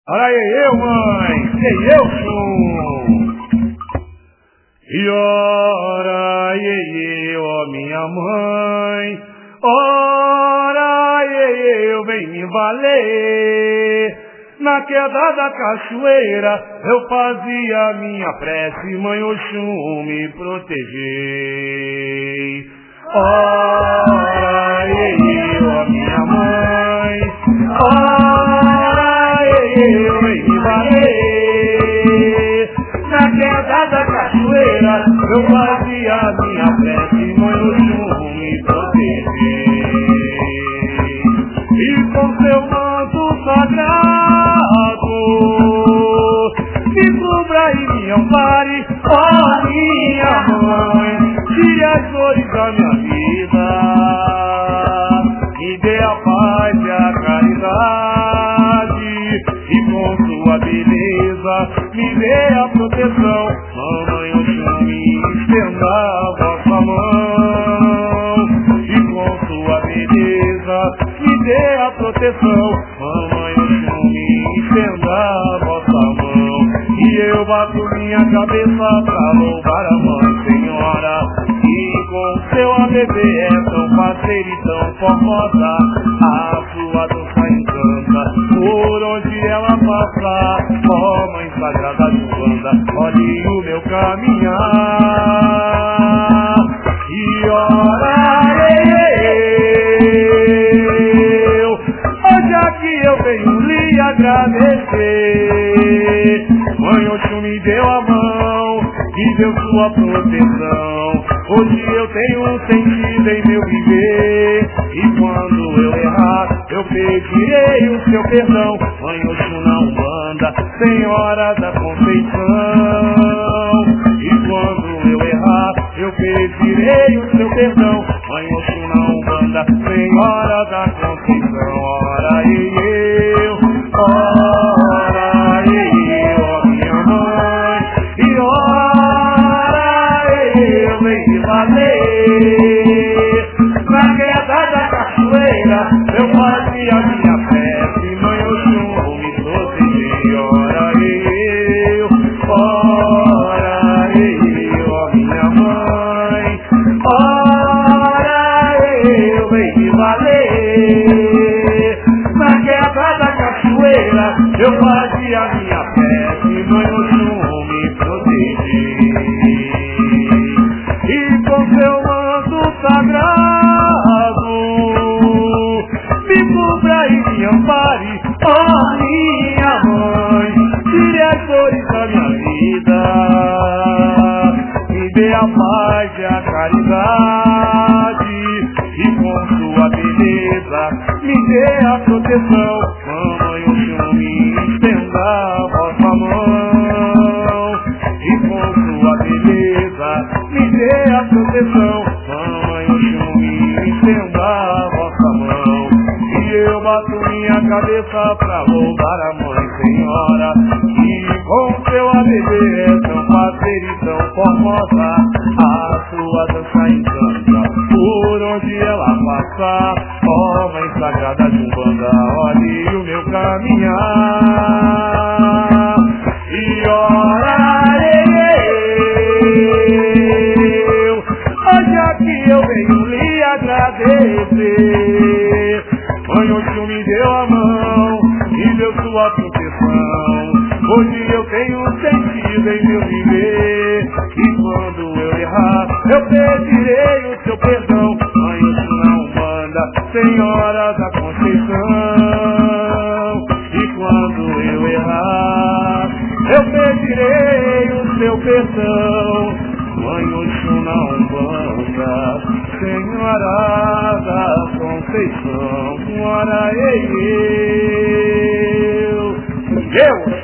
Ora eu, mãe, sei eu, sou. E ora eu, ó minha mãe, ora eu, vem me valer. Na queda da cachoeira eu fazia minha prece, mãe Oxum me proteger. Ora eu, ó minha mãe, ora eu, vem me valer. Na queda da cachoeira eu fazia minha prece, mãe Oxum me proteger. E com seu manto sagrado me cubra e me ampare, ó minha mãe, tire as dores da minha vida, me dê a paz e a caridade, e com sua beleza me dê a proteção. Mamãe Oxum, me estenda a vossa mão, e com sua beleza me dê a proteção. Mamãe Oxum, me estenda a vossa mão, e eu bato minha cabeça pra louvar a mãe senhora, e com seu ABB é tão parceira e tão formosa, a sua dança encanta por onde ela passa. Ó mãe sagrada de Umbanda, olhe o meu caminhar, e ora eu, hoje aqui eu venho lhe agradecer. Mãe Oxum me deu a mão e deu sua proteção. Hoje eu tenho sentido em meu viver, e quando eu errar eu pedirei o seu perdão. Mãe Oxum na Umbanda, Senhora da Conceição, e quando eu errar eu pedirei o seu perdão. Mãe Oxum na Umbanda, Senhora da Conceição. Ora eu, ora eu, ó minha mãe, e ora eu, vem me valer. Na queda da cachoeira eu fazia minha prece, mãe Oxum me proteger. Ora eu, ó minha mãe, ora eu, vem me valer. Na queda da cachoeira eu fazia minha prece, mãe Oxum me proteger. E com seu manto sagrado me cubra e me ampare, ó minha mãe, tire as dores da minha vida, me dê a paz e a caridade, e com sua beleza me dê a proteção. Mamãe Oxum, me estenda a vossa mão, e com sua beleza me dê a proteção. Mamãe Oxum, me estenda a vossa mão, e eu bato minha cabeça pra louvar a mãe senhora, e com seu ABB é tão parceira e tão formosa, a sua dança encanta por onde ela passa. Ó mãe sagrada de Umbanda, olhe o meu caminhar, e ora eu, hoje aqui eu venho lhe agradecer. Mãe Oxum me deu a mão e deu sua proteção. Hoje eu tenho sentido em meu viver, e quando eu errar eu pedirei o seu perdão. Mãe Oxum na Umbanda, Senhora da Conceição, e quando eu errar eu pedirei o seu perdão. Mãe Oxum na Umbanda, Senhora da Conceição. Ora eu, Deus.